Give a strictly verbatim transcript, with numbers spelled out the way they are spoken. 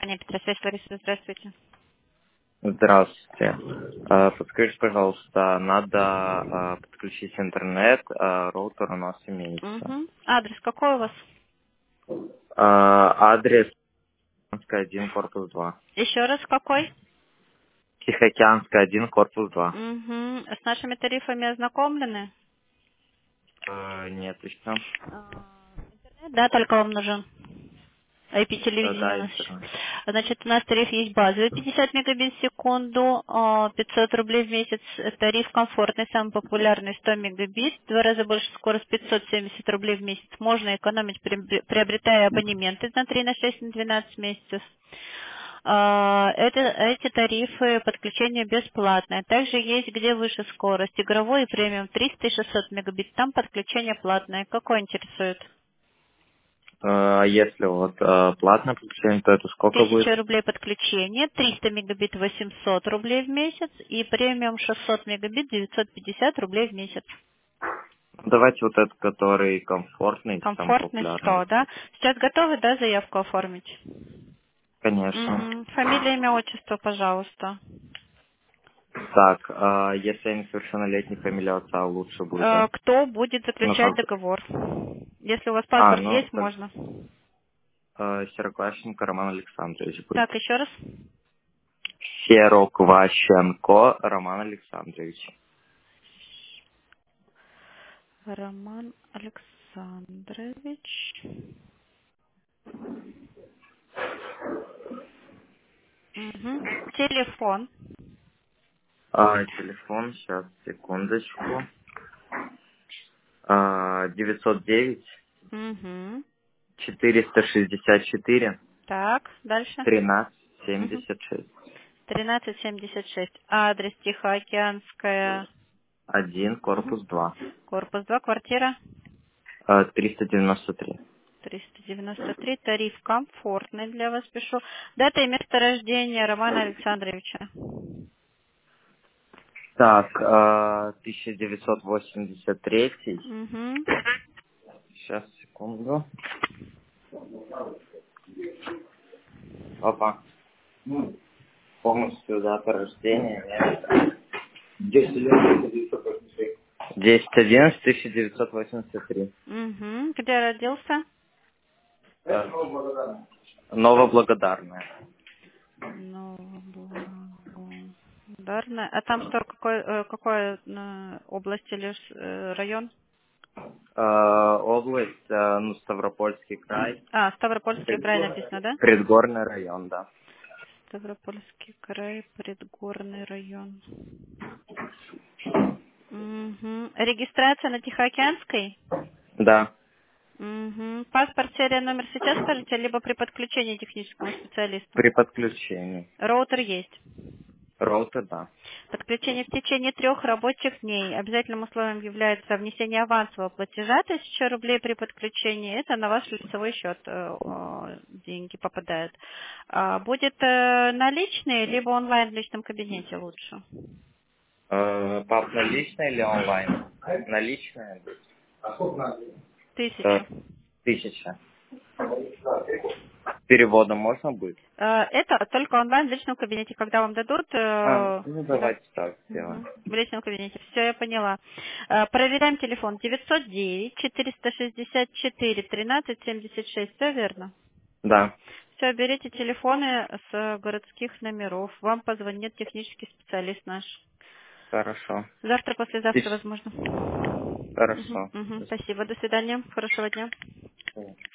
компания Петросвязь, Лариса, здравствуйте. Здравствуйте. Э, Подскажите, пожалуйста, надо э, подключить интернет, э, роутер у нас имеется. Угу. Адрес какой у вас? Э, Адрес Тихоокеанская один, корпус два. Еще раз какой? Тихоокеанская один, корпус два. Угу. С нашими тарифами ознакомлены? Э, Нет еще. Да, только вам нужен. Э, ай пи-телевидение у Да, нас еще. интернет. Значит, у нас тариф есть базовый пятьдесят мегабит в секунду, а, пятьсот рублей в месяц. Тариф комфортный, самый популярный сто мегабит, в два раза больше скорость, пятьсот семьдесят рублей в месяц. Можно экономить, приобре- приобретая абонементы на три, на шесть, на двенадцать месяцев. А, Это, эти тарифы подключения бесплатные. Также есть где выше скорость. Игровой и премиум триста и шестьсот мегабит. Там подключение платное. Какой интересует? Э, А если вот э, платное подключение, то это сколько будет? тысяча рублей подключение, триста мегабит восемьсот рублей в месяц и премиум шестьсот мегабит девятьсот пятьдесят рублей в месяц. Ну, давайте вот этот, который комфортный, самый Комфортный популярный. сто, да? Сейчас готовы, да, заявку оформить? Конечно. Мгм. Фамилия, имя, отчество, пожалуйста. Так, э, если я несовершеннолетний, фамилия отца лучше Э, будет. Кто будет Ну заключать как? договор? Если у вас А, паспорт ну, есть, можно. Э, Сероквашенко Роман Александрович будет. Так, еще раз. Сероквашенко Роман Александрович. Роман Александрович. Мгм. Телефон. А, телефон, сейчас, секундочку. А, девятьсот девять Угу. четыреста шестьдесят четыре Так, дальше. тринадцать Мгм. семьдесят шесть. тринадцать семьдесят шесть. Адрес Тихоокеанская. Один, Мгм. корпус два. Корпус два, квартира А, триста девяносто три. триста девяносто три. Тариф комфортный для вас пишу. Дата и место рождения Романа Александровича. Так, а, тысяча девятьсот восемьдесят три. Угу. Сейчас, секунду. Опа. Полностью дата рождения. десять одиннадцать тысяча девятьсот восемьдесят три. Угу. Где родился? Э, Новоблагодарная. Новоблагодарная. А там что, какой, э, какой э, область или э, район? Э, Область, э, ну, Ставропольский край, А, Ставропольский край Предгорный написано, да? предгорный район, да. Ставропольский край, предгорный район. Угу. Регистрация на Тихоокеанской? Да, Угу. Паспорт, серия, номер сейчас скажете, либо при подключении техническому специалисту? при подключении. Роутер есть. Роутер, да. Подключение в течение трех рабочих дней. Обязательным условием является внесение авансового платежа тысяча рублей при подключении. Это на ваш лицевой счет э, э, деньги попадают. А, Будет э, наличные, либо онлайн в личном кабинете лучше? Э, Пап, наличная или онлайн? Наличная. Э, Тысячу. Тысяча. Переводом можно будет? Э, Это только онлайн в личном кабинете, когда вам дадут, А, э, ну да, давайте так мгм, сделаем. в личном кабинете. Все, я поняла. Э, Проверяем телефон девятьсот девять четыреста шестьдесят четыре тринадцать семьдесят шесть. Все верно? Да, Все, берите телефоны с городских номеров. Вам позвонит технический специалист наш. хорошо. Завтра, послезавтра, Тысяч- возможно. Мгм, Хорошо. мгм. Спасибо. До свидания. Хорошего дня.